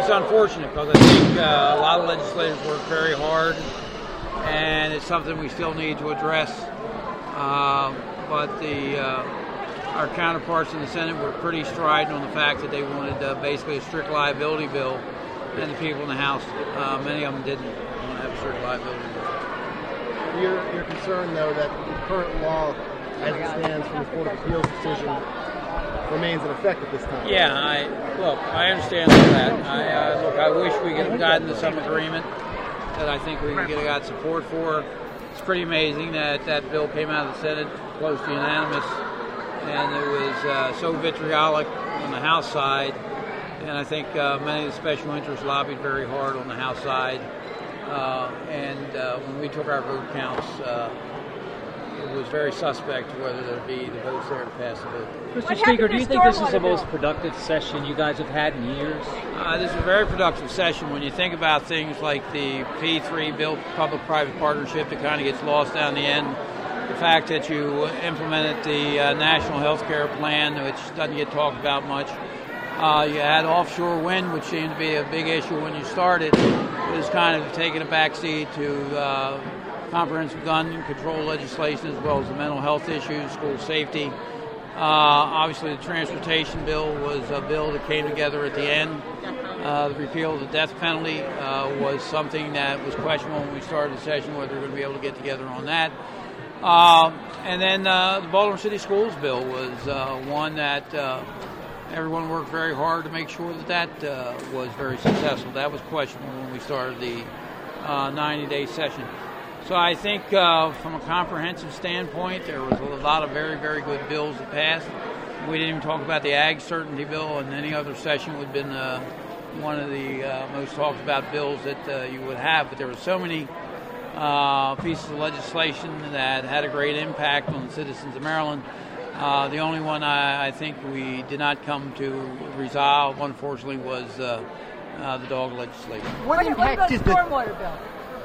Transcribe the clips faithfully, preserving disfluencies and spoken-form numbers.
it's unfortunate because I think uh, a lot of legislators work very hard, and it's something we still need to address. Uh, but the uh, our counterparts in the Senate were pretty strident on the fact that they wanted uh, basically a strict liability bill, and the people in the House, uh, many of them didn't want to have a strict liability bill. You're, you're concerned, though, that the current law, as it stands from the Court of Appeals decision, remains in effect at this time. Yeah, I look, I understand all that. I uh, look, I wish we could have gotten to some agreement that I think we could have got support for. It's pretty amazing that that bill came out of the Senate close to unanimous, and it was uh, so vitriolic on the House side, and I think uh, many of the special interests lobbied very hard on the House side, uh, and uh, when we took our vote counts, uh, it was very suspect whether there'd be the votes there to pass the bill. Mister Speaker, do you think this is the most productive session you guys have had in years? Uh, this is a very productive session when you think about things like the P three bill, public-private partnership, that kind of gets lost down the end. The fact that you implemented the uh, National Health Care Plan, which doesn't get talked about much. Uh, you had offshore wind, which seemed to be a big issue when you started. It was kind of taking a backseat to uh, comprehensive gun control legislation, as well as the mental health issues, school safety. Uh, obviously, the transportation bill was a bill that came together at the end. Uh, the repeal of the death penalty uh, was something that was questionable when we started the session, whether we were going to be able to get together on that. Uh, and then uh, the Baltimore City Schools bill was uh, one that uh, everyone worked very hard to make sure that that uh, was very successful. That was questionable when we started the uh, ninety-day session. So I think uh, from a comprehensive standpoint, there was a lot of very, very good bills that passed. We didn't even talk about the Ag Certainty Bill, and any other session would have been uh, one of the uh, most talked about bills that uh, you would have. But there were so many uh, pieces of legislation that had a great impact on the citizens of Maryland. Uh, the only one I, I think we did not come to resolve, unfortunately, was uh, uh, the dog legislation. What, what impact did the stormwater bill?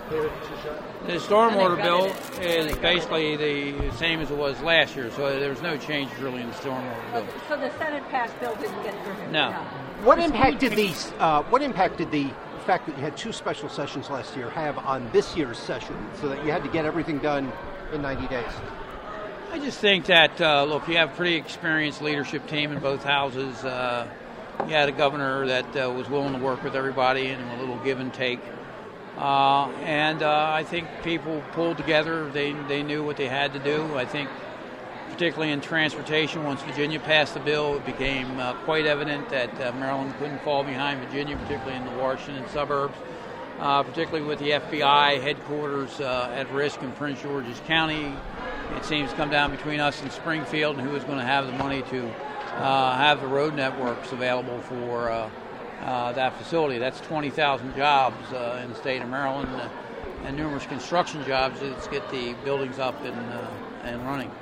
The stormwater bill is basically the same as it was last year, so there's no change really in the stormwater bill. So the Senate passed bill didn't get through? No. no. What impact did these? Uh, what impact did the fact that you had two special sessions last year have on this year's session, so that you had to get everything done in ninety days? I just think that uh, look, you have a pretty experienced leadership team in both houses. Uh, you had a governor that uh, was willing to work with everybody and a little give and take. Uh, and uh, I think people pulled together. They they knew what they had to do. I think, particularly in transportation, once Virginia passed the bill, it became uh, quite evident that uh, Maryland couldn't fall behind Virginia, particularly in the Washington suburbs, uh, particularly with the F B I headquarters uh, at risk in Prince George's County. It seems to come down between us and Springfield and who is going to have the money to uh, have the road networks available for uh, Uh, that facility. That's twenty thousand jobs uh, in the state of Maryland uh, and numerous construction jobs to get the buildings up and, uh, and running.